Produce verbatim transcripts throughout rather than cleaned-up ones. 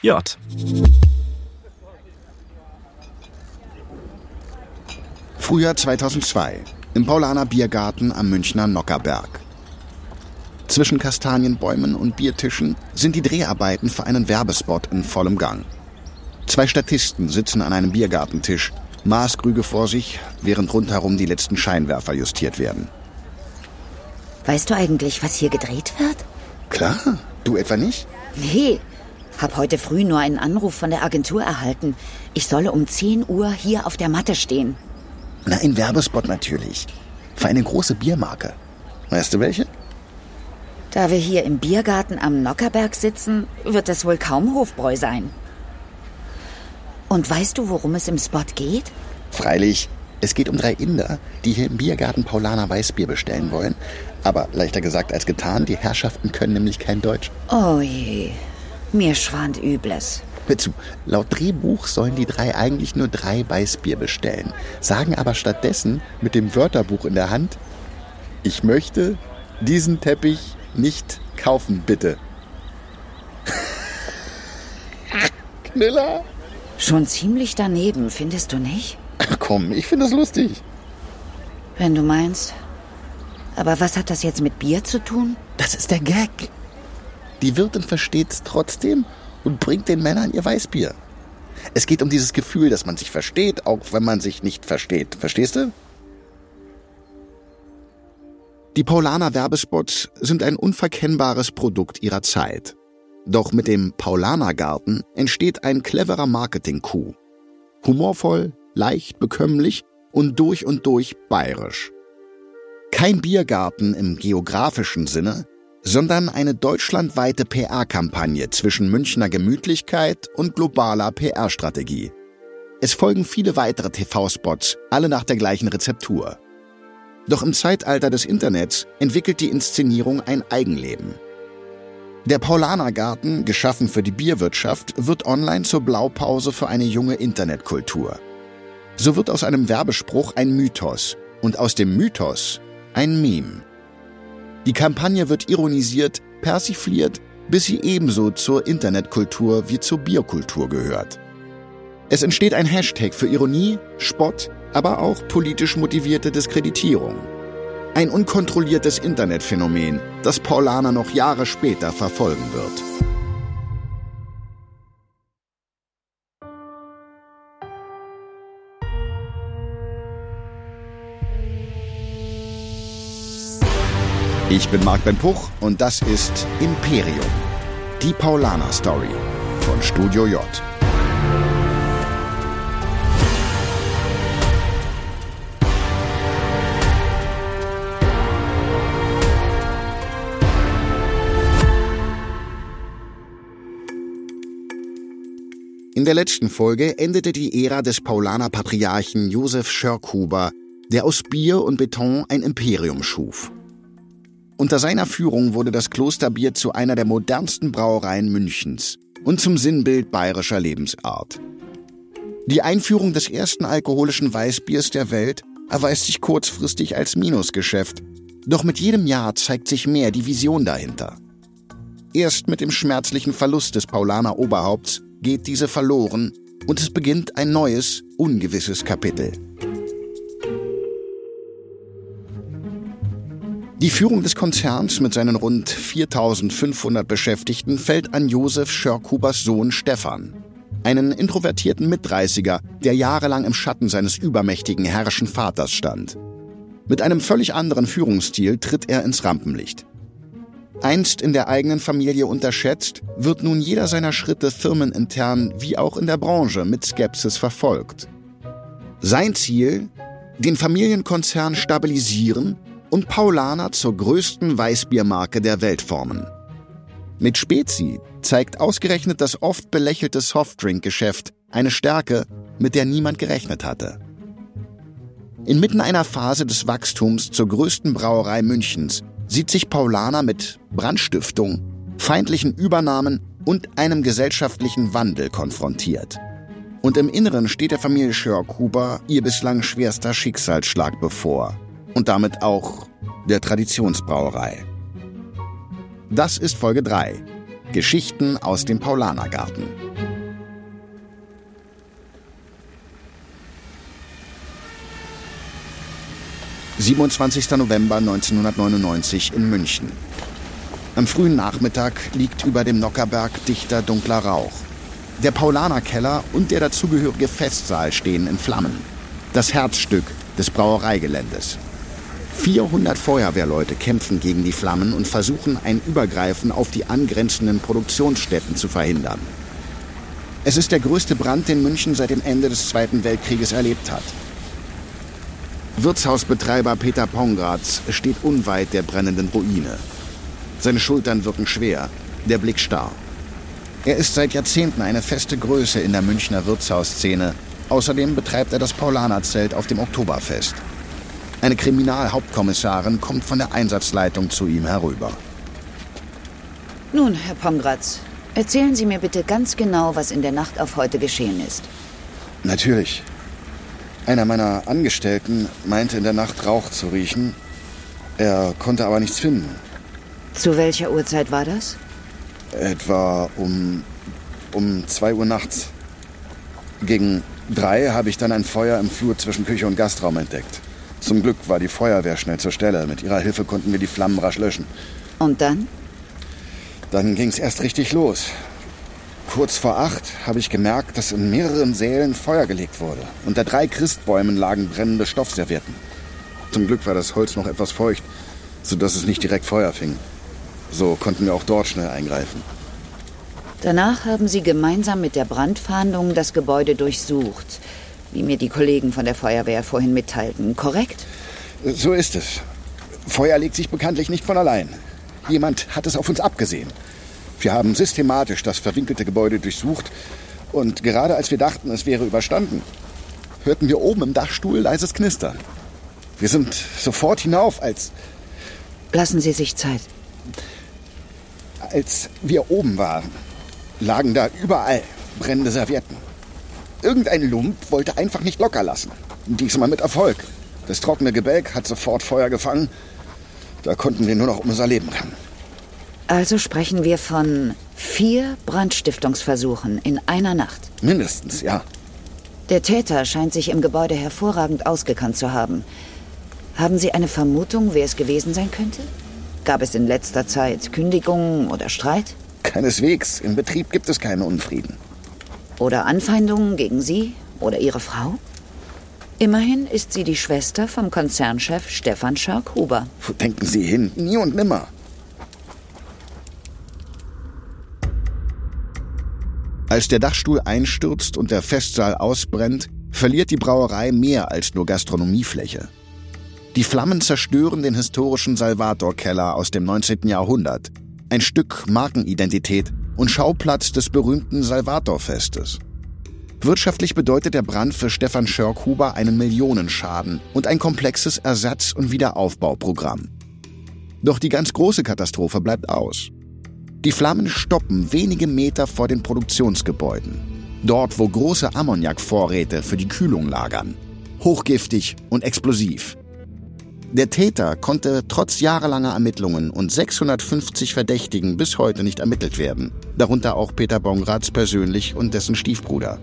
J. Frühjahr zweitausendzwei. Im Paulaner Biergarten am Münchner Nockherberg. Zwischen Kastanienbäumen und Biertischen sind die Dreharbeiten für einen Werbespot in vollem Gang. Zwei Statisten sitzen an einem Biergartentisch, Maßkrüge vor sich, während rundherum die letzten Scheinwerfer justiert werden. Weißt du eigentlich, was hier gedreht wird? Klar, du etwa nicht? Nee, hab heute früh nur einen Anruf von der Agentur erhalten. Ich solle um zehn Uhr hier auf der Matte stehen. Na, ein Werbespot natürlich. Für eine große Biermarke. Weißt du welche? Da wir hier im Biergarten am Nockherberg sitzen, wird es wohl kaum Hofbräu sein. Und weißt du, worum es im Spot geht? Freilich, es geht um drei Inder, die hier im Biergarten Paulaner Weißbier bestellen wollen. Aber leichter gesagt als getan, die Herrschaften können nämlich kein Deutsch. Oh je, mir schwant Übles. Hör zu, laut Drehbuch sollen die drei eigentlich nur drei Weißbier bestellen, sagen aber stattdessen mit dem Wörterbuch in der Hand: Ich möchte diesen Teppich nicht kaufen, bitte. Knüller! Schon ziemlich daneben, findest du nicht? Ach komm, ich finde das lustig. Wenn du meinst. Aber was hat das jetzt mit Bier zu tun? Das ist der Gag. Die Wirtin versteht's trotzdem und bringt den Männern ihr Weißbier. Es geht um dieses Gefühl, dass man sich versteht, auch wenn man sich nicht versteht. Verstehst du? Die Paulaner Werbespots sind ein unverkennbares Produkt ihrer Zeit. Doch mit dem Paulaner Garten entsteht ein cleverer Marketing-Coup. Humorvoll, leicht bekömmlich und durch und durch bayerisch. Kein Biergarten im geografischen Sinne, sondern eine deutschlandweite P R-Kampagne zwischen Münchner Gemütlichkeit und globaler P R-Strategie. Es folgen viele weitere T V-Spots, alle nach der gleichen Rezeptur. Doch im Zeitalter des Internets entwickelt die Inszenierung ein Eigenleben. Der Paulaner Garten, geschaffen für die Bierwirtschaft, wird online zur Blaupause für eine junge Internetkultur. So wird aus einem Werbespruch ein Mythos und aus dem Mythos ein Meme. Die Kampagne wird ironisiert, persifliert, bis sie ebenso zur Internetkultur wie zur Bierkultur gehört. Es entsteht ein Hashtag für Ironie, Spott, aber auch politisch motivierte Diskreditierung. Ein unkontrolliertes Internetphänomen, das Paulaner noch Jahre später verfolgen wird. Ich bin Marc Ben Puch und das ist Imperium, die Paulaner Story von Studio J. In der letzten Folge endete die Ära des Paulaner Patriarchen Josef Schörkhuber, der aus Bier und Beton ein Imperium schuf. Unter seiner Führung wurde das Klosterbier zu einer der modernsten Brauereien Münchens und zum Sinnbild bayerischer Lebensart. Die Einführung des ersten alkoholischen Weißbiers der Welt erweist sich kurzfristig als Minusgeschäft, doch mit jedem Jahr zeigt sich mehr die Vision dahinter. Erst mit dem schmerzlichen Verlust des Paulaner Oberhaupts geht diese verloren und es beginnt ein neues, ungewisses Kapitel. Die Führung des Konzerns mit seinen rund viertausendfünfhundert Beschäftigten fällt an Josef Schörkhubers Sohn Stefan, einen introvertierten Mitdreißiger, der jahrelang im Schatten seines übermächtigen herrschen Vaters stand. Mit einem völlig anderen Führungsstil tritt er ins Rampenlicht. Einst in der eigenen Familie unterschätzt, wird nun jeder seiner Schritte firmenintern wie auch in der Branche mit Skepsis verfolgt. Sein Ziel? Den Familienkonzern stabilisieren und Paulaner zur größten Weißbiermarke der Welt formen. Mit Spezi zeigt ausgerechnet das oft belächelte Softdrink-Geschäft eine Stärke, mit der niemand gerechnet hatte. Inmitten einer Phase des Wachstums zur größten Brauerei Münchens sieht sich Paulaner mit Brandstiftung, feindlichen Übernahmen und einem gesellschaftlichen Wandel konfrontiert. Und im Inneren steht der Familie Schörkhuber ihr bislang schwerster Schicksalsschlag bevor. Und damit auch der Traditionsbrauerei. Das ist Folge drei. Geschichten aus dem Paulanergarten. siebenundzwanzigster November neunzehnhundertneunundneunzig in München. Am frühen Nachmittag liegt über dem Nockherberg dichter dunkler Rauch. Der Paulaner-Keller und der dazugehörige Festsaal stehen in Flammen. Das Herzstück des Brauereigeländes. vierhundert Feuerwehrleute kämpfen gegen die Flammen und versuchen, ein Übergreifen auf die angrenzenden Produktionsstätten zu verhindern. Es ist der größte Brand, den München seit dem Ende des Zweiten Weltkrieges erlebt hat. Wirtshausbetreiber Peter Pongratz steht unweit der brennenden Ruine. Seine Schultern wirken schwer, der Blick starr. Er ist seit Jahrzehnten eine feste Größe in der Münchner Wirtshausszene. Außerdem betreibt er das Paulaner-Zelt auf dem Oktoberfest. Eine Kriminalhauptkommissarin kommt von der Einsatzleitung zu ihm herüber. Nun, Herr Pongratz, erzählen Sie mir bitte ganz genau, was in der Nacht auf heute geschehen ist. Natürlich. Einer meiner Angestellten meinte in der Nacht Rauch zu riechen. Er konnte aber nichts finden. Zu welcher Uhrzeit war das? Etwa um, um zwei Uhr nachts. Gegen drei habe ich dann ein Feuer im Flur zwischen Küche und Gastraum entdeckt. Zum Glück war die Feuerwehr schnell zur Stelle. Mit ihrer Hilfe konnten wir die Flammen rasch löschen. Und dann? Dann ging es erst richtig los. Kurz vor acht habe ich gemerkt, dass in mehreren Sälen Feuer gelegt wurde. Unter drei Christbäumen lagen brennende Stoffservietten. Zum Glück war das Holz noch etwas feucht, sodass es nicht direkt Feuer fing. So konnten wir auch dort schnell eingreifen. Danach haben Sie gemeinsam mit der Brandfahndung das Gebäude durchsucht, wie mir die Kollegen von der Feuerwehr vorhin mitteilten, korrekt? So ist es. Feuer legt sich bekanntlich nicht von allein. Jemand hat es auf uns abgesehen. Wir haben systematisch das verwinkelte Gebäude durchsucht und gerade als wir dachten, es wäre überstanden, hörten wir oben im Dachstuhl leises Knistern. Wir sind sofort hinauf, als... Lassen Sie sich Zeit. Als wir oben waren, lagen da überall brennende Servietten. Irgendein Lump wollte einfach nicht locker lassen. Diesmal mit Erfolg. Das trockene Gebälk hat sofort Feuer gefangen. Da konnten wir nur noch um unser Leben rennen. Also sprechen wir von vier Brandstiftungsversuchen in einer Nacht. Mindestens, ja. Der Täter scheint sich im Gebäude hervorragend ausgekannt zu haben. Haben Sie eine Vermutung, wer es gewesen sein könnte? Gab es in letzter Zeit Kündigungen oder Streit? Keineswegs. Im Betrieb gibt es keinen Unfrieden. Oder Anfeindungen gegen Sie oder Ihre Frau? Immerhin ist sie die Schwester vom Konzernchef Stefan Schörk-Huber. Wo denken Sie hin? Nie und nimmer. Als der Dachstuhl einstürzt und der Festsaal ausbrennt, verliert die Brauerei mehr als nur Gastronomiefläche. Die Flammen zerstören den historischen Salvator-Keller aus dem neunzehnten Jahrhundert. Ein Stück Markenidentität und Schauplatz des berühmten Salvator-Festes. Wirtschaftlich bedeutet der Brand für Stefan Schörk-Huber einen Millionenschaden und ein komplexes Ersatz- und Wiederaufbauprogramm. Doch die ganz große Katastrophe bleibt aus. Die Flammen stoppen wenige Meter vor den Produktionsgebäuden. Dort, wo große Ammoniakvorräte für die Kühlung lagern. Hochgiftig und explosiv. Der Täter konnte trotz jahrelanger Ermittlungen und sechshundertfünfzig Verdächtigen bis heute nicht ermittelt werden. Darunter auch Peter Pongratz persönlich und dessen Stiefbruder.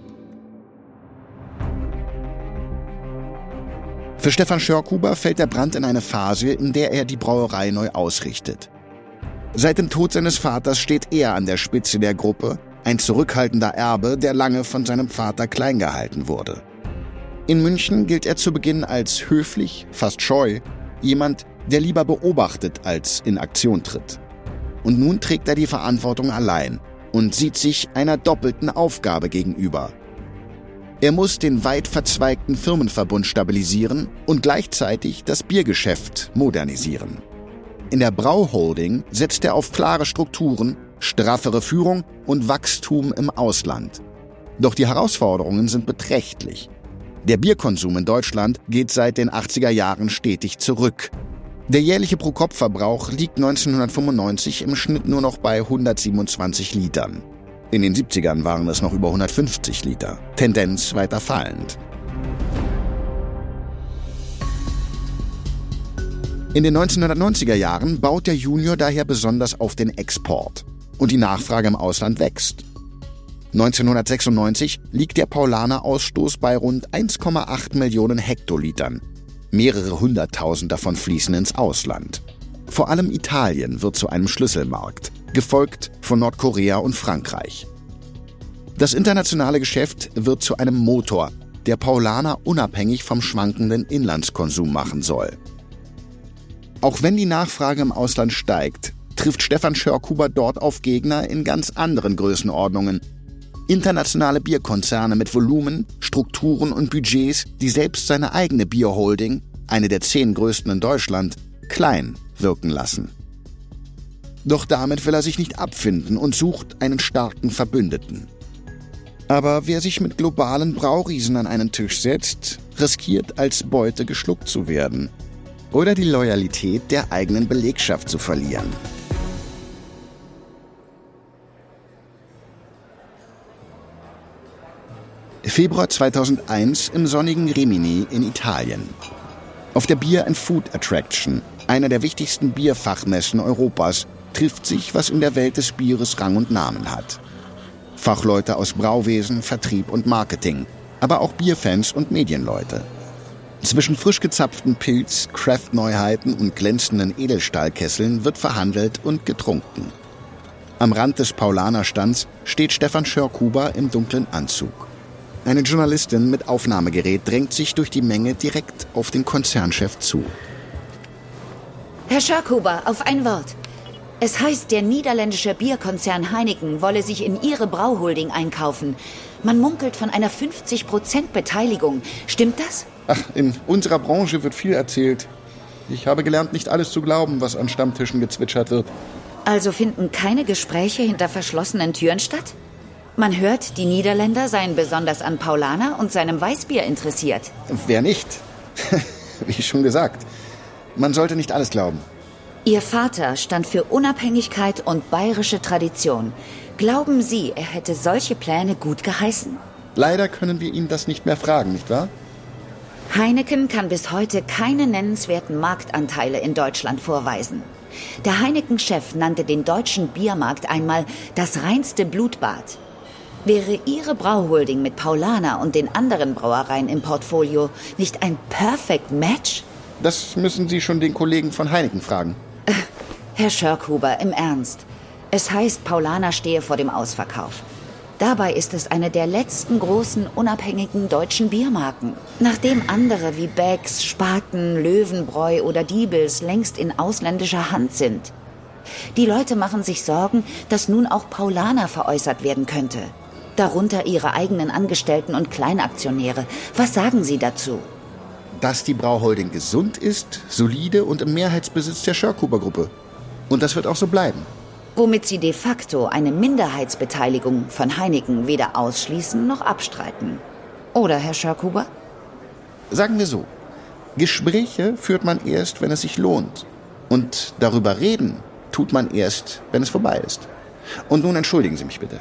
Für Stefan Schörk-Huber fällt der Brand in eine Phase, in der er die Brauerei neu ausrichtet. Seit dem Tod seines Vaters steht er an der Spitze der Gruppe, ein zurückhaltender Erbe, der lange von seinem Vater klein gehalten wurde. In München gilt er zu Beginn als höflich, fast scheu, jemand, der lieber beobachtet als in Aktion tritt. Und nun trägt er die Verantwortung allein und sieht sich einer doppelten Aufgabe gegenüber. Er muss den weit verzweigten Firmenverbund stabilisieren und gleichzeitig das Biergeschäft modernisieren. In der Brauholding setzt er auf klare Strukturen, straffere Führung und Wachstum im Ausland. Doch die Herausforderungen sind beträchtlich. Der Bierkonsum in Deutschland geht seit den achtziger Jahren stetig zurück. Der jährliche Pro-Kopf-Verbrauch liegt neunzehnhundertfünfundneunzig im Schnitt nur noch bei hundertsiebenundzwanzig Litern. In den siebzigern waren es noch über hundertfünfzig Liter. Tendenz weiter fallend. In den neunzehnhundertneunziger Jahren baut der Junior daher besonders auf den Export. Und die Nachfrage im Ausland wächst. neunzehnhundertsechsundneunzig liegt der Paulaner-Ausstoß bei rund eins Komma acht Millionen Hektolitern. Mehrere hunderttausend davon fließen ins Ausland. Vor allem Italien wird zu einem Schlüsselmarkt, gefolgt von Nordkorea und Frankreich. Das internationale Geschäft wird zu einem Motor, der Paulaner unabhängig vom schwankenden Inlandskonsum machen soll. Auch wenn die Nachfrage im Ausland steigt, trifft Stefan Schörkhuber dort auf Gegner in ganz anderen Größenordnungen. Internationale Bierkonzerne mit Volumen, Strukturen und Budgets, die selbst seine eigene Bierholding, eine der zehn größten in Deutschland, klein wirken lassen. Doch damit will er sich nicht abfinden und sucht einen starken Verbündeten. Aber wer sich mit globalen Brauriesen an einen Tisch setzt, riskiert als Beute geschluckt zu werden oder die Loyalität der eigenen Belegschaft zu verlieren. Februar zweitausendeins im sonnigen Rimini in Italien. Auf der Beer and Food Attraction, einer der wichtigsten Bierfachmessen Europas, trifft sich, was in der Welt des Bieres Rang und Namen hat. Fachleute aus Brauwesen, Vertrieb und Marketing, aber auch Bierfans und Medienleute. Zwischen frisch gezapften Pilz, Craft-Neuheiten und glänzenden Edelstahlkesseln wird verhandelt und getrunken. Am Rand des Paulaner-Stands steht Stefan Schörkhuber im dunklen Anzug. Eine Journalistin mit Aufnahmegerät drängt sich durch die Menge direkt auf den Konzernchef zu. Herr Schörkhuber, auf ein Wort. Es heißt, der niederländische Bierkonzern Heineken wolle sich in Ihre Brauholding einkaufen. Man munkelt von einer fünfzig Prozent Beteiligung. Stimmt das? Ach, in unserer Branche wird viel erzählt. Ich habe gelernt, nicht alles zu glauben, was an Stammtischen gezwitschert wird. Also finden keine Gespräche hinter verschlossenen Türen statt? Man hört, die Niederländer seien besonders an Paulaner und seinem Weißbier interessiert. Wer nicht? Wie schon gesagt, man sollte nicht alles glauben. Ihr Vater stand für Unabhängigkeit und bayerische Tradition. Glauben Sie, er hätte solche Pläne gut geheißen? Leider können wir ihn das nicht mehr fragen, nicht wahr? Heineken kann bis heute keine nennenswerten Marktanteile in Deutschland vorweisen. Der Heineken-Chef nannte den deutschen Biermarkt einmal das reinste Blutbad. Wäre Ihre Brauholding mit Paulaner und den anderen Brauereien im Portfolio nicht ein Perfect Match? Das müssen Sie schon den Kollegen von Heineken fragen. Äh, Herr Schörkhuber, im Ernst. Es heißt, Paulaner stehe vor dem Ausverkauf. Dabei ist es eine der letzten großen unabhängigen deutschen Biermarken. Nachdem andere wie Becks, Spaten, Löwenbräu oder Diebels längst in ausländischer Hand sind. Die Leute machen sich Sorgen, dass nun auch Paulaner veräußert werden könnte. Darunter ihre eigenen Angestellten und Kleinaktionäre. Was sagen Sie dazu? Dass die Brauholding gesund ist, solide und im Mehrheitsbesitz der Schörkhuber-Gruppe. Und das wird auch so bleiben. Womit Sie de facto eine Minderheitsbeteiligung von Heineken weder ausschließen noch abstreiten. Oder, Herr Schörkhuber? Sagen wir so, Gespräche führt man erst, wenn es sich lohnt. Und darüber reden tut man erst, wenn es vorbei ist. Und nun entschuldigen Sie mich bitte.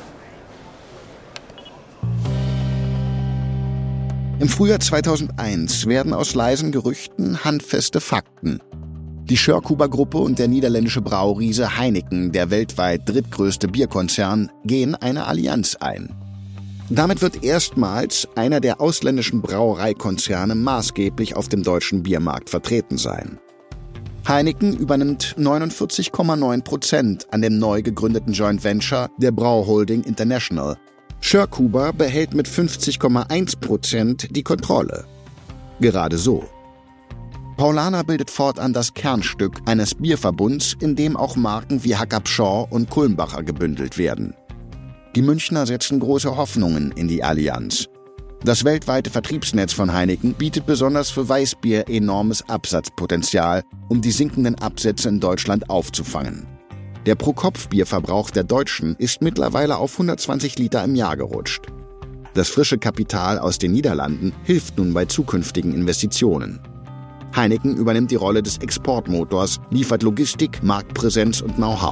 Im Frühjahr zweitausendeins werden aus leisen Gerüchten handfeste Fakten. Die Schörkhuber-Gruppe und der niederländische Brauriese Heineken, der weltweit drittgrößte Bierkonzern, gehen eine Allianz ein. Damit wird erstmals einer der ausländischen Brauereikonzerne maßgeblich auf dem deutschen Biermarkt vertreten sein. Heineken übernimmt neunundvierzig Komma neun Prozent an dem neu gegründeten Joint Venture der Brauholding International. Schörkhuber behält mit fünfzig Komma eins Prozent die Kontrolle. Gerade so. Paulaner bildet fortan das Kernstück eines Bierverbunds, in dem auch Marken wie Hack-Abschor und Kulmbacher gebündelt werden. Die Münchner setzen große Hoffnungen in die Allianz. Das weltweite Vertriebsnetz von Heineken bietet besonders für Weißbier enormes Absatzpotenzial, um die sinkenden Absätze in Deutschland aufzufangen. Der Pro-Kopf-Bierverbrauch der Deutschen ist mittlerweile auf hundertzwanzig Liter im Jahr gerutscht. Das frische Kapital aus den Niederlanden hilft nun bei zukünftigen Investitionen. Heineken übernimmt die Rolle des Exportmotors, liefert Logistik, Marktpräsenz und Know-how.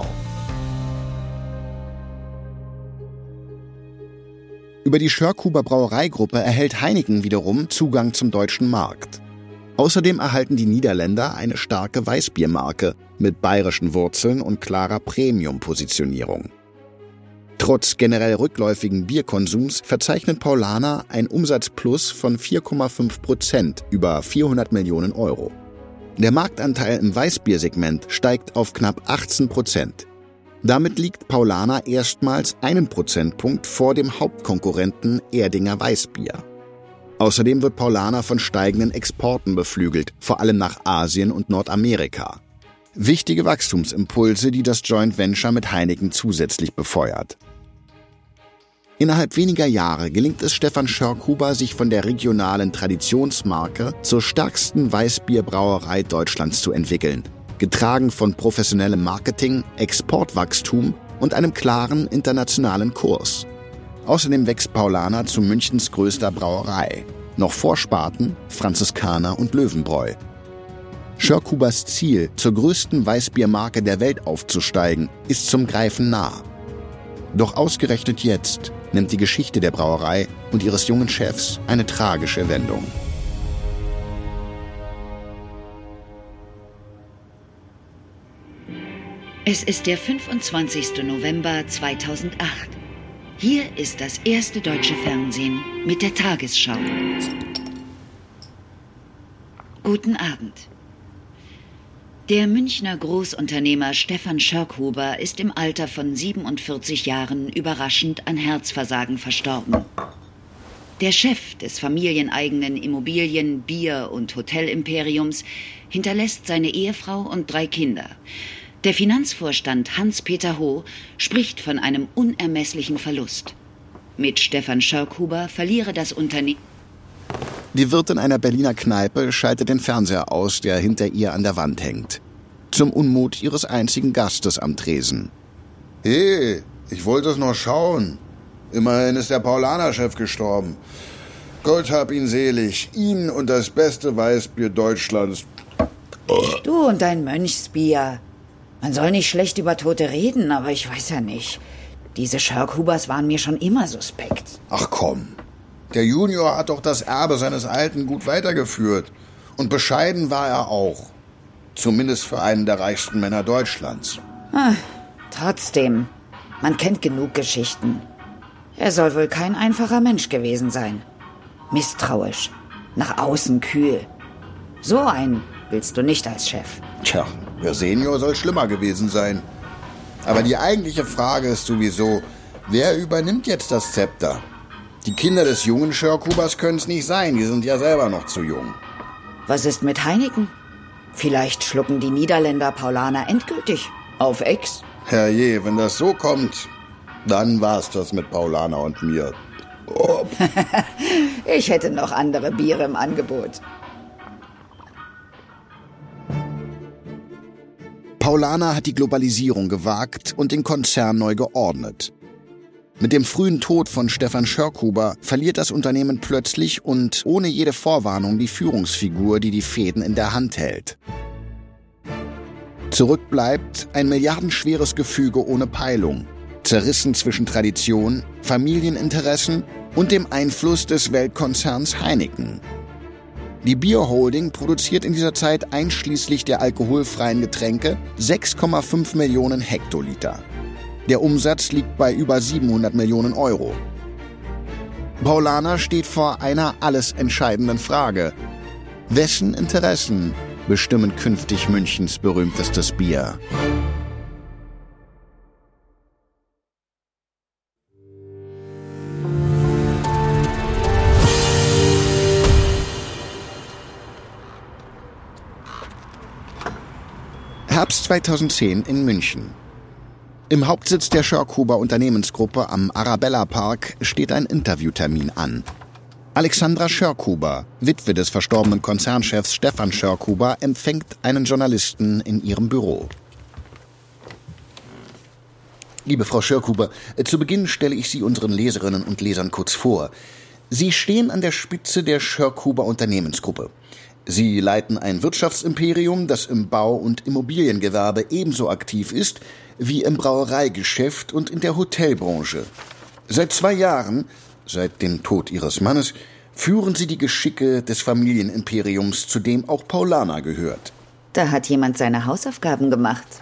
Über die Schörkhuber Brauereigruppe erhält Heineken wiederum Zugang zum deutschen Markt. Außerdem erhalten die Niederländer eine starke Weißbiermarke mit bayerischen Wurzeln und klarer Premium-Positionierung. Trotz generell rückläufigen Bierkonsums verzeichnet Paulaner ein Umsatzplus von vier Komma fünf Prozent über vierhundert Millionen Euro. Der Marktanteil im Weißbiersegment steigt auf knapp achtzehn Prozent. Damit liegt Paulaner erstmals einen Prozentpunkt vor dem Hauptkonkurrenten Erdinger Weißbier. Außerdem wird Paulaner von steigenden Exporten beflügelt, vor allem nach Asien und Nordamerika. Wichtige Wachstumsimpulse, die das Joint Venture mit Heineken zusätzlich befeuert. Innerhalb weniger Jahre gelingt es Stefan Schörkhuber, sich von der regionalen Traditionsmarke zur stärksten Weißbierbrauerei Deutschlands zu entwickeln, getragen von professionellem Marketing, Exportwachstum und einem klaren internationalen Kurs. Außerdem wächst Paulaner zu Münchens größter Brauerei, noch vor Spaten, Franziskaner und Löwenbräu. Schörkhubers Ziel, zur größten Weißbiermarke der Welt aufzusteigen, ist zum Greifen nah. Doch ausgerechnet jetzt nimmt die Geschichte der Brauerei und ihres jungen Chefs eine tragische Wendung. Es ist der fünfundzwanzigste November zweitausendacht. Hier ist das erste deutsche Fernsehen mit der Tagesschau. Guten Abend. Der Münchner Großunternehmer Stefan Schörkhuber ist im Alter von siebenundvierzig Jahren überraschend an Herzversagen verstorben. Der Chef des familieneigenen Immobilien-, Bier- und Hotelimperiums hinterlässt seine Ehefrau und drei Kinder. Der Finanzvorstand Hans-Peter Ho spricht von einem unermesslichen Verlust. Mit Stefan Schörkhuber verliere das Unternehmen... Die Wirtin einer Berliner Kneipe schaltet den Fernseher aus, der hinter ihr an der Wand hängt. Zum Unmut ihres einzigen Gastes am Tresen. Hey, ich wollte es noch schauen. Immerhin ist der Paulaner-Chef gestorben. Gott hab ihn selig. Ihn und das beste Weißbier Deutschlands. Du und dein Mönchsbier. Man soll nicht schlecht über Tote reden, aber ich weiß ja nicht. Diese Schörkhubers waren mir schon immer suspekt. Ach komm. Der Junior hat doch das Erbe seines Alten gut weitergeführt. Und bescheiden war er auch. Zumindest für einen der reichsten Männer Deutschlands. Ah, trotzdem, man kennt genug Geschichten. Er soll wohl kein einfacher Mensch gewesen sein. Misstrauisch, nach außen kühl. So einen willst du nicht als Chef. Tja, der Senior soll schlimmer gewesen sein. Aber die eigentliche Frage ist sowieso, wer übernimmt jetzt das Zepter? Die Kinder des jungen Schörkhubers können es nicht sein, die sind ja selber noch zu jung. Was ist mit Heineken? Vielleicht schlucken die Niederländer Paulaner endgültig auf Ex. Herrje, wenn das so kommt, dann war's das mit Paulaner und mir. Oh. Ich hätte noch andere Biere im Angebot. Paulaner hat die Globalisierung gewagt und den Konzern neu geordnet. Mit dem frühen Tod von Stefan Schörkhuber verliert das Unternehmen plötzlich und ohne jede Vorwarnung die Führungsfigur, die die Fäden in der Hand hält. Zurück bleibt ein milliardenschweres Gefüge ohne Peilung, zerrissen zwischen Tradition, Familieninteressen und dem Einfluss des Weltkonzerns Heineken. Die Bierholding produziert in dieser Zeit einschließlich der alkoholfreien Getränke sechs Komma fünf Millionen Hektoliter. Der Umsatz liegt bei über siebenhundert Millionen Euro. Paulaner steht vor einer alles entscheidenden Frage. Wessen Interessen bestimmen künftig Münchens berühmtestes Bier? Herbst zweitausendzehn in München. Im Hauptsitz der Schörkhuber Unternehmensgruppe am Arabella Park steht ein Interviewtermin an. Alexandra Schörkhuber, Witwe des verstorbenen Konzernchefs Stefan Schörkhuber, empfängt einen Journalisten in ihrem Büro. Liebe Frau Schörkhuber, zu Beginn stelle ich Sie unseren Leserinnen und Lesern kurz vor. Sie stehen an der Spitze der Schörkhuber Unternehmensgruppe. Sie leiten ein Wirtschaftsimperium, das im Bau- und Immobiliengewerbe ebenso aktiv ist wie im Brauereigeschäft und in der Hotelbranche. Seit zwei Jahren, seit dem Tod Ihres Mannes, führen Sie die Geschicke des Familienimperiums, zu dem auch Paulaner gehört. Da hat jemand seine Hausaufgaben gemacht.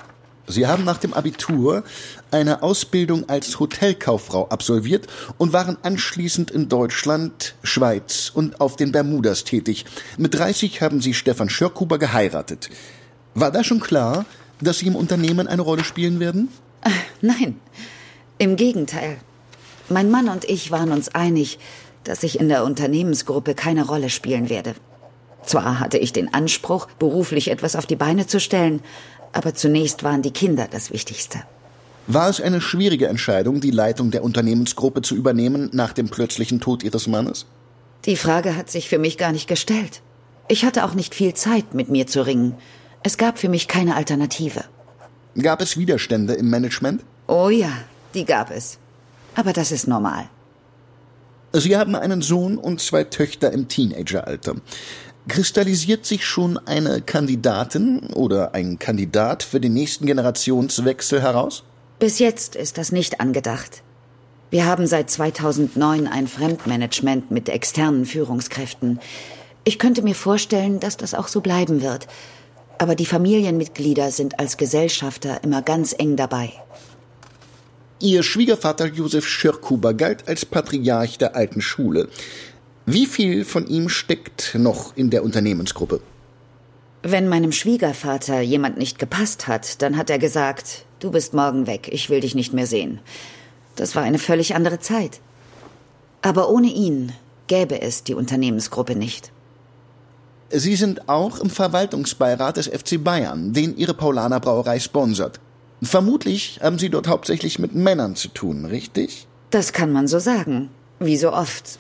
Sie haben nach dem Abitur eine Ausbildung als Hotelkauffrau absolviert und waren anschließend in Deutschland, Schweiz und auf den Bermudas tätig. Mit dreißig haben Sie Stefan Schörkhuber geheiratet. War da schon klar, dass Sie im Unternehmen eine Rolle spielen werden? Äh, nein, im Gegenteil. Mein Mann und ich waren uns einig, dass ich in der Unternehmensgruppe keine Rolle spielen werde. Zwar hatte ich den Anspruch, beruflich etwas auf die Beine zu stellen, aber zunächst waren die Kinder das Wichtigste. War es eine schwierige Entscheidung, die Leitung der Unternehmensgruppe zu übernehmen nach dem plötzlichen Tod Ihres Mannes? Die Frage hat sich für mich gar nicht gestellt. Ich hatte auch nicht viel Zeit, mit mir zu ringen. Es gab für mich keine Alternative. Gab es Widerstände im Management? Oh ja, die gab es. Aber das ist normal. Sie haben einen Sohn und zwei Töchter im Teenageralter. Kristallisiert sich schon eine Kandidatin oder ein Kandidat für den nächsten Generationswechsel heraus? Bis jetzt ist das nicht angedacht. Wir haben seit zweitausendneun ein Fremdmanagement mit externen Führungskräften. Ich könnte mir vorstellen, dass das auch so bleiben wird. Aber die Familienmitglieder sind als Gesellschafter immer ganz eng dabei. Ihr Schwiegervater Josef Schörkhuber galt als Patriarch der alten Schule. Wie viel von ihm steckt noch in der Unternehmensgruppe? Wenn meinem Schwiegervater jemand nicht gepasst hat, dann hat er gesagt, du bist morgen weg, ich will dich nicht mehr sehen. Das war eine völlig andere Zeit. Aber ohne ihn gäbe es die Unternehmensgruppe nicht. Sie sind auch im Verwaltungsbeirat des F C Bayern, den Ihre Paulaner Brauerei sponsert. Vermutlich haben Sie dort hauptsächlich mit Männern zu tun, richtig? Das kann man so sagen, wie so oft.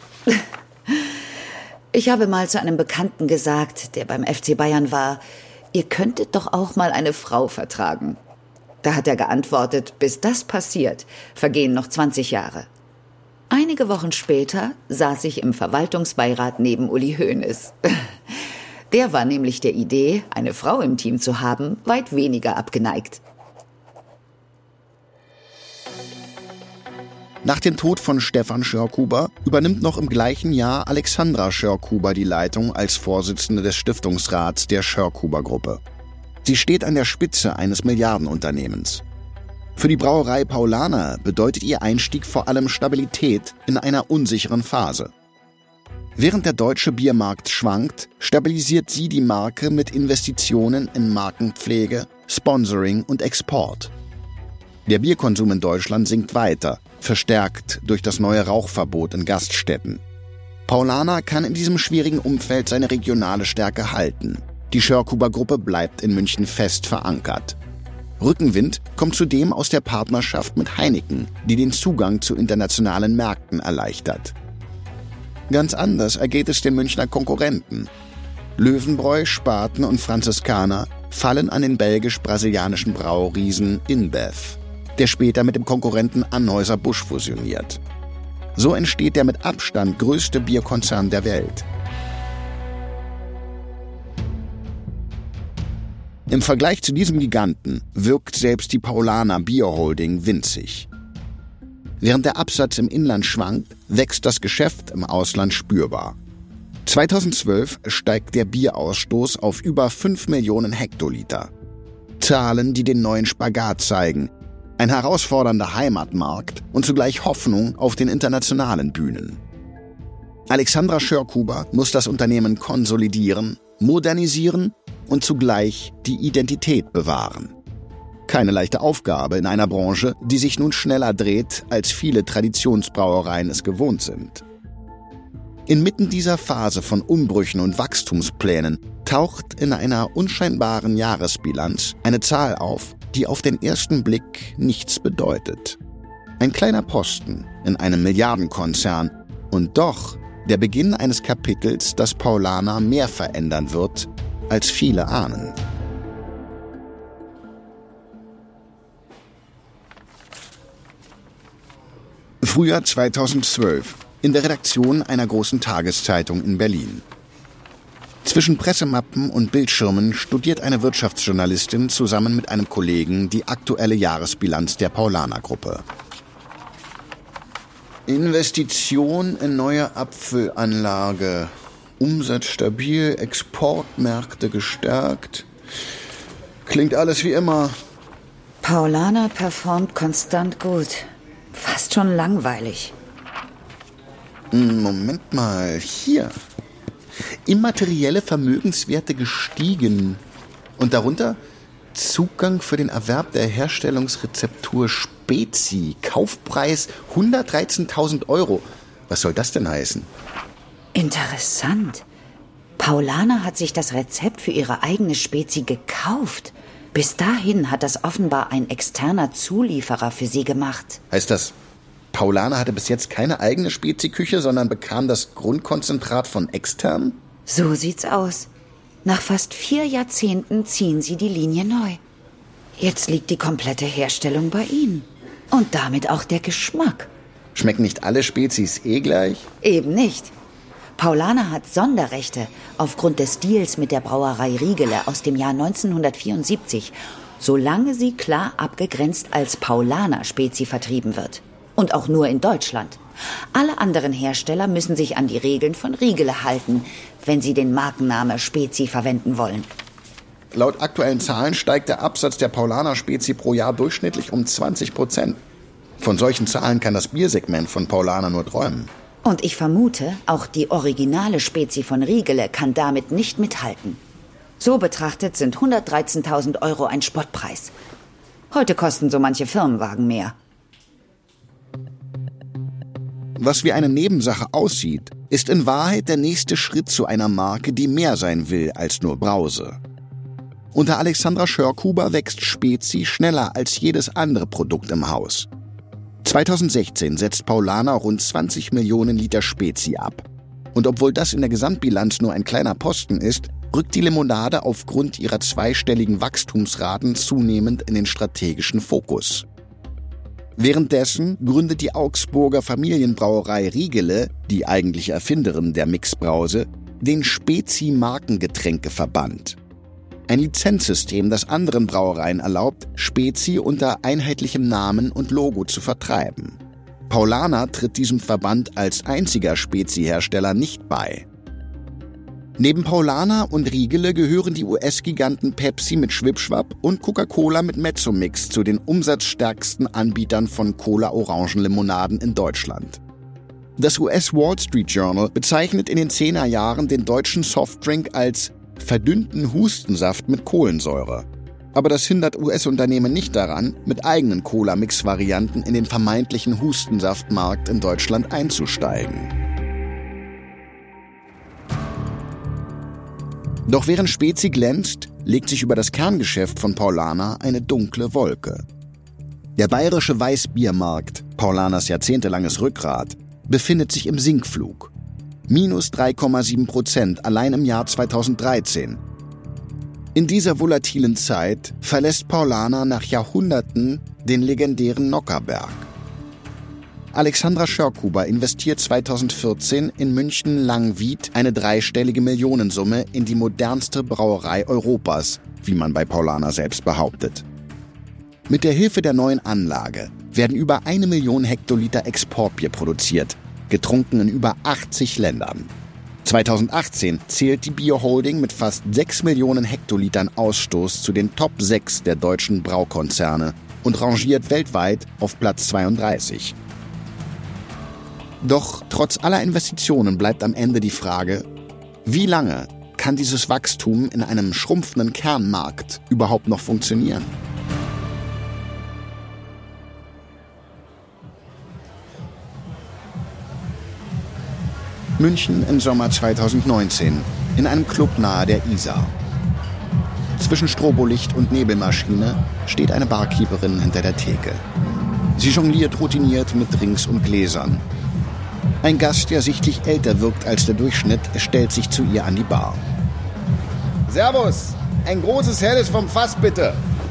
Ich habe mal zu einem Bekannten gesagt, der beim F C Bayern war, ihr könntet doch auch mal eine Frau vertragen. Da hat er geantwortet, bis das passiert, vergehen noch zwanzig Jahre. Einige Wochen später saß ich im Verwaltungsbeirat neben Uli Hoeneß. Der war nämlich der Idee, eine Frau im Team zu haben, weit weniger abgeneigt. Nach dem Tod von Stefan Schörkhuber übernimmt noch im gleichen Jahr Alexandra Schörkhuber die Leitung als Vorsitzende des Stiftungsrats der Schörkhuber-Gruppe. Sie steht an der Spitze eines Milliardenunternehmens. Für die Brauerei Paulaner bedeutet ihr Einstieg vor allem Stabilität in einer unsicheren Phase. Während der deutsche Biermarkt schwankt, stabilisiert sie die Marke mit Investitionen in Markenpflege, Sponsoring und Export. Der Bierkonsum in Deutschland sinkt weiter, verstärkt durch das neue Rauchverbot in Gaststätten. Paulaner kann in diesem schwierigen Umfeld seine regionale Stärke halten. Die Schörkhuber-Gruppe bleibt in München fest verankert. Rückenwind kommt zudem aus der Partnerschaft mit Heineken, die den Zugang zu internationalen Märkten erleichtert. Ganz anders ergeht es den Münchner Konkurrenten. Löwenbräu, Spaten und Franziskaner fallen an den belgisch-brasilianischen Brauriesen InBev, der später mit dem Konkurrenten Anheuser-Busch fusioniert. So entsteht der mit Abstand größte Bierkonzern der Welt. Im Vergleich zu diesem Giganten wirkt selbst die Paulaner Bier Holding winzig. Während der Absatz im Inland schwankt, wächst das Geschäft im Ausland spürbar. zweitausendzwölf steigt der Bierausstoß auf über fünf Millionen Hektoliter. Zahlen, die den neuen Spagat zeigen. Ein herausfordernder Heimatmarkt und zugleich Hoffnung auf den internationalen Bühnen. Alexandra Schörkhuber muss das Unternehmen konsolidieren, modernisieren und zugleich die Identität bewahren. Keine leichte Aufgabe in einer Branche, die sich nun schneller dreht, als viele Traditionsbrauereien es gewohnt sind. Inmitten dieser Phase von Umbrüchen und Wachstumsplänen taucht in einer unscheinbaren Jahresbilanz eine Zahl auf, die auf den ersten Blick nichts bedeutet. Ein kleiner Posten in einem Milliardenkonzern und doch der Beginn eines Kapitels, das Paulaner mehr verändern wird, als viele ahnen. Frühjahr zweitausendzwölf, in der Redaktion einer großen Tageszeitung in Berlin. Zwischen Pressemappen und Bildschirmen studiert eine Wirtschaftsjournalistin zusammen mit einem Kollegen die aktuelle Jahresbilanz der Paulaner-Gruppe. Investition in neue Apfelanlage. Umsatz stabil, Exportmärkte gestärkt. Klingt alles wie immer. Paulaner performt konstant gut. Fast schon langweilig. Moment mal, hier. Immaterielle Vermögenswerte gestiegen. Und darunter Zugang für den Erwerb der Herstellungsrezeptur Spezi. Kaufpreis hundertdreizehntausend Euro. Was soll das denn heißen? Interessant. Paulaner hat sich das Rezept für ihre eigene Spezi gekauft. Bis dahin hat das offenbar ein externer Zulieferer für sie gemacht. Heißt das, Paulaner hatte bis jetzt keine eigene Spezi-Küche, sondern bekam das Grundkonzentrat von extern? So sieht's aus. Nach fast vier Jahrzehnten ziehen sie die Linie neu. Jetzt liegt die komplette Herstellung bei ihnen. Und damit auch der Geschmack. Schmecken nicht alle Spezies eh gleich? Eben nicht. Paulaner hat Sonderrechte aufgrund des Deals mit der Brauerei Riegele aus dem Jahr neunzehnhundertvierundsiebzig, solange sie klar abgegrenzt als Paulaner-Spezi vertrieben wird. Und auch nur in Deutschland. Alle anderen Hersteller müssen sich an die Regeln von Riegele halten, wenn sie den Markenname Spezi verwenden wollen. Laut aktuellen Zahlen steigt der Absatz der Paulaner Spezi pro Jahr durchschnittlich um zwanzig Prozent. Von solchen Zahlen kann das Biersegment von Paulaner nur träumen. Und ich vermute, auch die originale Spezi von Riegele kann damit nicht mithalten. So betrachtet sind hundertdreizehntausend Euro ein Spottpreis. Heute kosten so manche Firmenwagen mehr. Was wie eine Nebensache aussieht, ist in Wahrheit der nächste Schritt zu einer Marke, die mehr sein will als nur Brause. Unter Alexandra Schörkhuber wächst Spezi schneller als jedes andere Produkt im Haus. zweitausendsechzehn setzt Paulaner rund zwanzig Millionen Liter Spezi ab. Und obwohl das in der Gesamtbilanz nur ein kleiner Posten ist, rückt die Limonade aufgrund ihrer zweistelligen Wachstumsraten zunehmend in den strategischen Fokus. Währenddessen gründet die Augsburger Familienbrauerei Riegele, die eigentliche Erfinderin der Mixbrause, den Spezi-Markengetränkeverband. Ein Lizenzsystem, das anderen Brauereien erlaubt, Spezi unter einheitlichem Namen und Logo zu vertreiben. Paulaner tritt diesem Verband als einziger Spezi-Hersteller nicht bei. Neben Paulaner und Riegele gehören die U S-Giganten Pepsi mit Schwipschwapp und Coca-Cola mit Mezzomix zu den umsatzstärksten Anbietern von Cola-Orangenlimonaden in Deutschland. Das U S Wall Street Journal bezeichnet in den Zehnerjahren den deutschen Softdrink als verdünnten Hustensaft mit Kohlensäure. Aber das hindert U S-Unternehmen nicht daran, mit eigenen Cola-Mix-Varianten in den vermeintlichen Hustensaftmarkt in Deutschland einzusteigen. Doch während Spezi glänzt, legt sich über das Kerngeschäft von Paulaner eine dunkle Wolke. Der bayerische Weißbiermarkt, Paulaners jahrzehntelanges Rückgrat, befindet sich im Sinkflug. Minus drei Komma sieben Prozent allein im Jahr zweitausenddreizehn. In dieser volatilen Zeit verlässt Paulaner nach Jahrhunderten den legendären Nockherberg. Alexandra Schörkhuber investiert zweitausendvierzehn in München-Langwied eine dreistellige Millionensumme in die modernste Brauerei Europas, wie man bei Paulaner selbst behauptet. Mit der Hilfe der neuen Anlage werden über eine Million Hektoliter Exportbier produziert, getrunken in über achtzig Ländern. zweitausendachtzehn zählt die Bierholding mit fast sechs Millionen Hektolitern Ausstoß zu den Top sechs der deutschen Braukonzerne und rangiert weltweit auf Platz zweiunddreißig. Doch trotz aller Investitionen bleibt am Ende die Frage, wie lange kann dieses Wachstum in einem schrumpfenden Kernmarkt überhaupt noch funktionieren? München im Sommer zweitausendneunzehn, in einem Club nahe der Isar. Zwischen Strobolicht und Nebelmaschine steht eine Barkeeperin hinter der Theke. Sie jongliert routiniert mit Drinks und Gläsern. Ein Gast, der sichtlich älter wirkt als der Durchschnitt, stellt sich zu ihr an die Bar. Servus, ein großes Helles vom Fass bitte.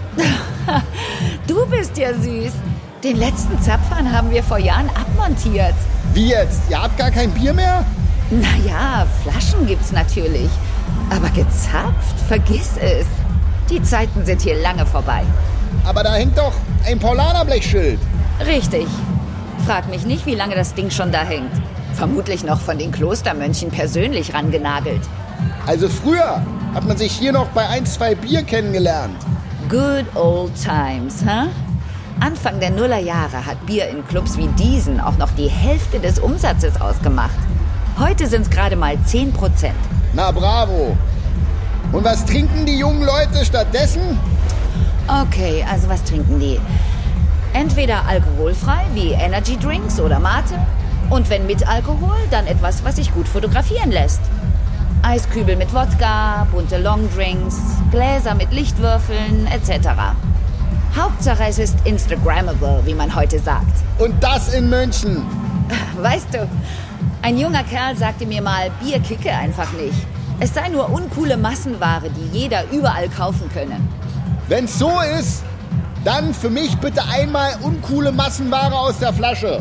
Du bist ja süß. Den letzten Zapfhahn haben wir vor Jahren abmontiert. Wie jetzt? Ihr habt gar kein Bier mehr? Naja, Flaschen gibt's natürlich. Aber gezapft? Vergiss es. Die Zeiten sind hier lange vorbei. Aber da hängt doch ein Paulaner-Blechschild. Richtig. Frag mich nicht, wie lange das Ding schon da hängt. Vermutlich noch von den Klostermönchen persönlich rangenagelt. Also früher hat man sich hier noch bei ein, zwei Bier kennengelernt. Good old times, huh? Anfang der Nullerjahre hat Bier in Clubs wie diesen auch noch die Hälfte des Umsatzes ausgemacht. Heute sind es gerade mal zehn Prozent. Na bravo. Und was trinken die jungen Leute stattdessen? Okay, also was trinken die? Entweder alkoholfrei wie Energy Drinks oder Mate. Und wenn mit Alkohol, dann etwas, was sich gut fotografieren lässt. Eiskübel mit Wodka, bunte Longdrinks, Gläser mit Lichtwürfeln et cetera. Hauptsache es ist Instagrammable, wie man heute sagt. Und das in München. Weißt du, ein junger Kerl sagte mir mal, Bier kicke einfach nicht. Es sei nur uncoole Massenware, die jeder überall kaufen könne. Wenn's so ist, dann für mich bitte einmal uncoole Massenware aus der Flasche.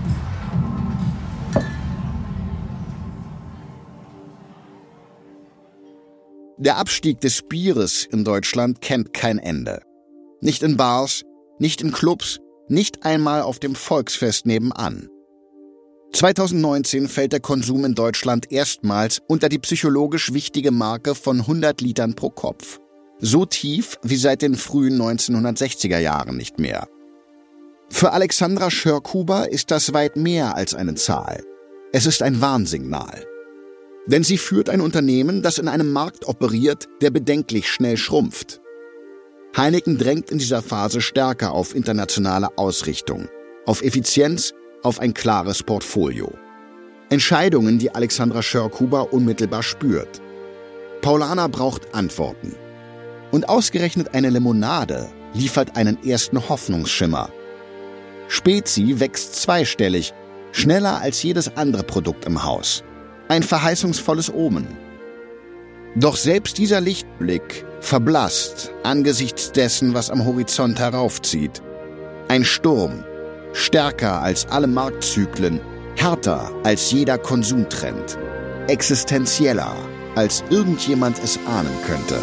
Der Abstieg des Bieres in Deutschland kennt kein Ende. Nicht in Bars, nicht in Clubs, nicht einmal auf dem Volksfest nebenan. zweitausendneunzehn fällt der Konsum in Deutschland erstmals unter die psychologisch wichtige Marke von hundert Litern pro Kopf. So tief wie seit den frühen neunzehnhundertsechziger Jahren nicht mehr. Für Alexandra Schörkhuber ist das weit mehr als eine Zahl. Es ist ein Warnsignal. Denn sie führt ein Unternehmen, das in einem Markt operiert, der bedenklich schnell schrumpft. Heineken drängt in dieser Phase stärker auf internationale Ausrichtung, auf Effizienz, auf ein klares Portfolio. Entscheidungen, die Alexandra Schörkhuber unmittelbar spürt. Paulaner braucht Antworten. Und ausgerechnet eine Limonade liefert einen ersten Hoffnungsschimmer. Spezi wächst zweistellig, schneller als jedes andere Produkt im Haus. Ein verheißungsvolles Omen. Doch selbst dieser Lichtblick verblasst angesichts dessen, was am Horizont heraufzieht. Ein Sturm, stärker als alle Marktzyklen, härter als jeder Konsumtrend, existenzieller, als irgendjemand es ahnen könnte.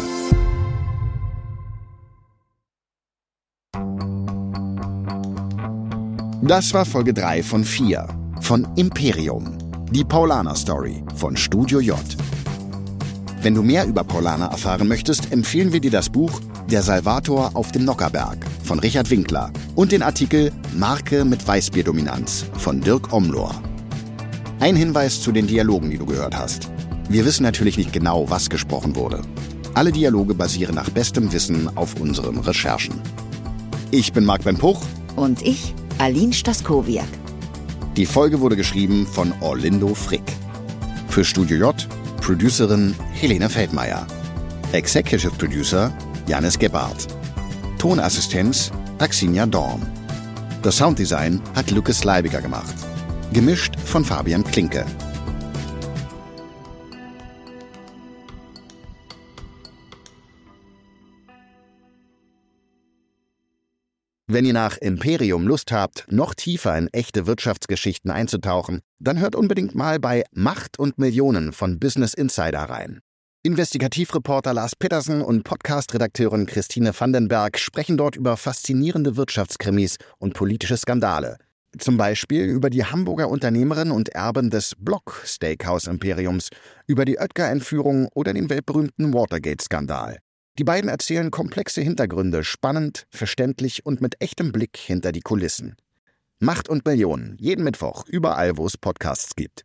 Das war Folge drei von vier von Imperium, die Paulaner Story von Studio J. Wenn du mehr über Paulaner erfahren möchtest, empfehlen wir dir das Buch Der Salvator auf dem Nockherberg von Richard Winkler und den Artikel Marke mit Weißbierdominanz von Dirk Omlor. Ein Hinweis zu den Dialogen, die du gehört hast. Wir wissen natürlich nicht genau, was gesprochen wurde. Alle Dialoge basieren nach bestem Wissen auf unseren Recherchen. Ich bin Marc Ben Puch. Und ich, Aline Staskowiak. Die Folge wurde geschrieben von Orlindo Frick. Für Studio J, Producerin Helene Feldmeier. Executive Producer Janis Gebhardt. Tonassistenz Axinia Dorn. Das Sounddesign hat Lukas Leibiger gemacht. Gemischt von Fabian Klinke. Wenn ihr nach Imperium Lust habt, noch tiefer in echte Wirtschaftsgeschichten einzutauchen, dann hört unbedingt mal bei Macht und Millionen von Business Insider rein. Investigativreporter Lars Petersen und Podcast-Redakteurin Christine Vandenberg sprechen dort über faszinierende Wirtschaftskrimis und politische Skandale. Zum Beispiel über die Hamburger Unternehmerin und Erbin des Block-Steakhouse-Imperiums, über die Oetker-Entführung oder den weltberühmten Watergate-Skandal. Die beiden erzählen komplexe Hintergründe, spannend, verständlich und mit echtem Blick hinter die Kulissen. Macht und Millionen, jeden Mittwoch, überall, wo es Podcasts gibt.